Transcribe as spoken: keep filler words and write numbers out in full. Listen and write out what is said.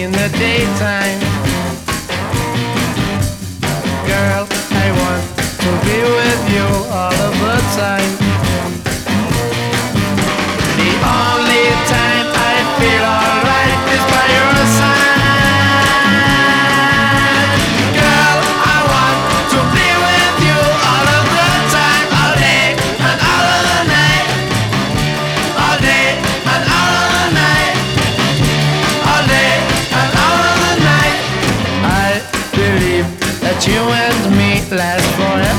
in the daytime. Girl, I want to be with you all of the time. The only time I feel alright is by your side. Girl, I want to be with you all of the time, all day and all of the night, all day and all of the night, all day and all of the night. I believe that you and me last forever.